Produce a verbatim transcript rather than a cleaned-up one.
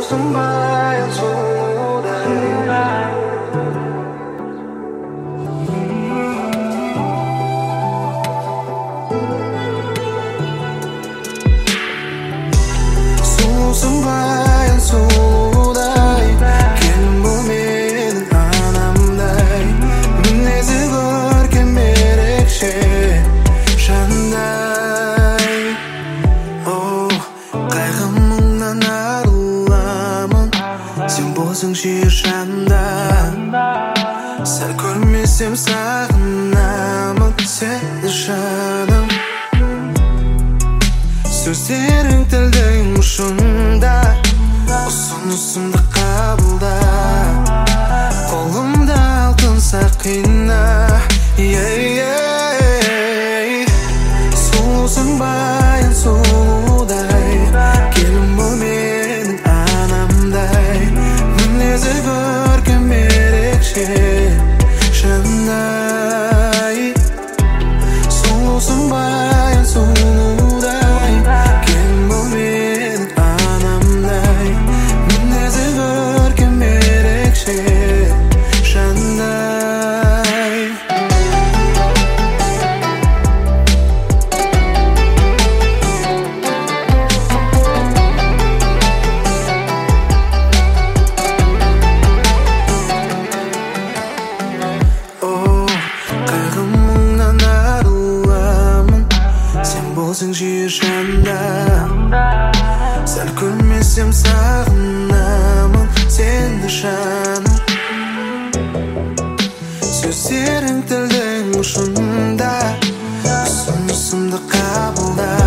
сұлусың баян сұлудай, келін бол менің анамдай, мінезі көркем ерекше жандай. Оу, қайғы мұңнан арыламын, сен болсаң сүйер жанда. Сәл көрмесем сағынамын сені жаным. Сөздерің тілдің ұшында, ұсынысымды қабылда. Қолымда алтын сақина. Сұлусың баян сұлудай, келін бол менің анамдай, мінезі көркем ерекше жандай. Сұлусың баян сұлудай, келін бол менің анамдай, мінезі көркем ерекше жандай. Қайғы мұңнан арыламын, сен болсаң сүйер жанда. Сәл көрмесем сағынамын сені жаным. Сөздерің тілдің ұшында, ұсынысымды қабылда.